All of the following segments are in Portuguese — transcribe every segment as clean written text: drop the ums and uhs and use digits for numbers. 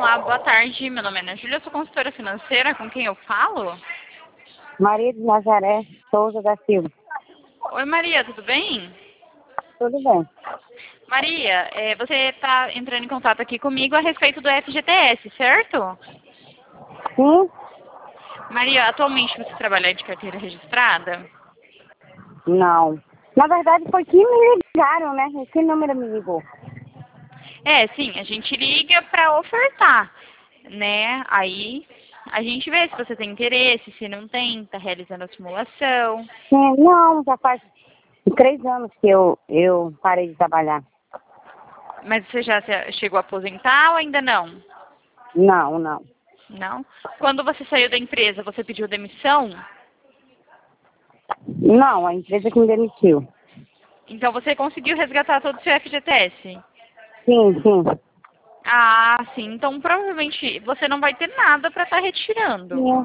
Olá, boa tarde. Meu nome é Ana Júlia, eu sou consultora financeira. Com quem eu falo? Maria de Nazaré Souza da Silva. Oi, Maria, tudo bem? Tudo bem. Maria, você está entrando em contato aqui comigo a respeito do FGTS, certo? Sim? Maria, atualmente você trabalha de carteira registrada? Não. Na verdade foi que me ligaram, né? Esse número me ligou. Sim, a gente liga para ofertar, né? Aí a gente vê se você tem interesse, se não tem, está realizando a simulação. Sim, não, já faz 3 anos que eu parei de trabalhar. Mas você já chegou a aposentar ou ainda não? Não, não. Não? Quando você saiu da empresa, você pediu demissão? Não, a empresa que me demitiu. Então você conseguiu resgatar todo o seu FGTS? Sim, sim. Ah, sim. Então provavelmente você não vai ter nada para estar retirando. Sim.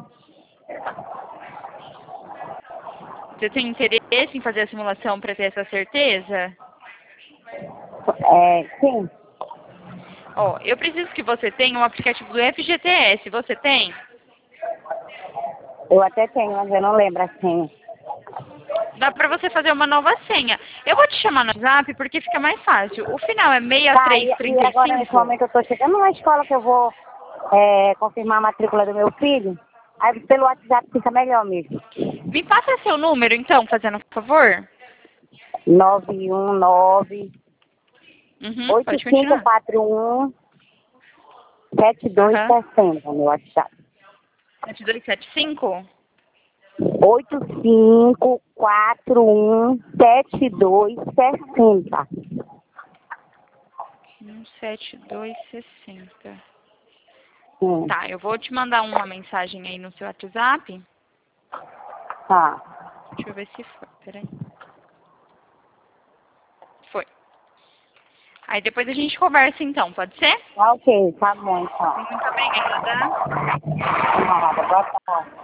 Você tem interesse em fazer a simulação para ter essa certeza? Sim. Ó, eu preciso que você tenha um aplicativo do FGTS. Você tem? Eu até tenho, mas eu não lembro a senha. Dá para você fazer uma nova senha. Eu vou te chamar no WhatsApp porque fica mais fácil. O final é Tá, e agora nesse 6335. momento eu tô chegando na escola que eu vou confirmar a matrícula do meu filho. Aí pelo WhatsApp fica melhor mesmo. Me passa seu número, então, fazendo um favor. 919 Uhum, pode continuar. 8541 Aham. 7260, meu WhatsApp. 7275? 8541 7260. 17260. Sim, Tá, eu vou te mandar uma mensagem aí no seu WhatsApp. tá. Deixa eu ver se foi. Peraí. Foi. Aí depois a gente conversa então, pode ser? Tá ok, tá bom então. Muito obrigada. Nada, boa tarde.